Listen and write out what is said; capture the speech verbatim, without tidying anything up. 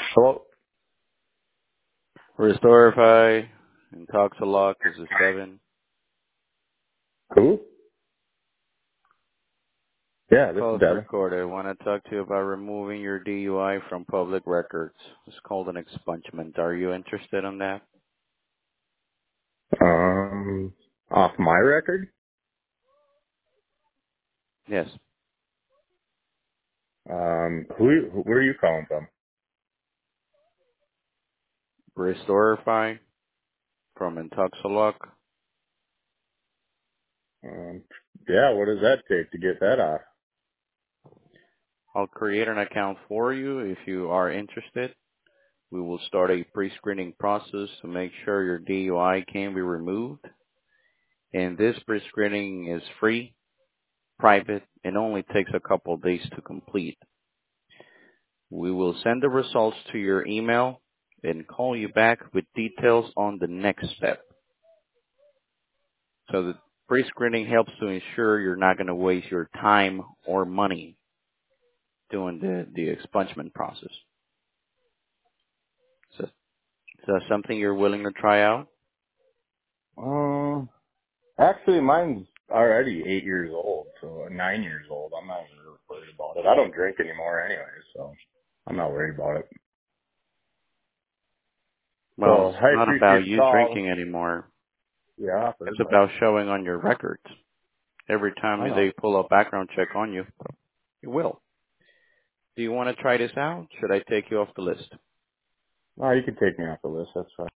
Hello? Restorify and Toxalock is a seven. Who? Yeah, this is Call is Devin. recorded. I want to talk to you about removing your D U I from public records. It's called an expungement. Are you interested in that? Um, off my record? Yes. Um, who, who where are you calling from? Restorify from Intoxalock. Um, yeah, what does that take to get that off? I'll create an account for you if you are interested. We will start a pre-screening process to make sure your D U I can be removed. And this pre-screening is free, private, and only takes a couple of days to complete. We will send the results to your email and call you back with details on the next step. So the pre-screening helps to ensure you're not going to waste your time or money doing the, the expungement process. So is that something you're willing to try out? Um, actually, mine's already eight years old, so nine years old. I'm not even really worried about it. I don't drink anymore anyway, so I'm not worried about it. Well, So it's I not appreciate about the you call, drinking anymore. the offer, It's but about showing on your records. Every time I know. they pull a background check on you, you will. Do you want to try this out? Should I take you off the list? No, you can take me off the list. That's fine.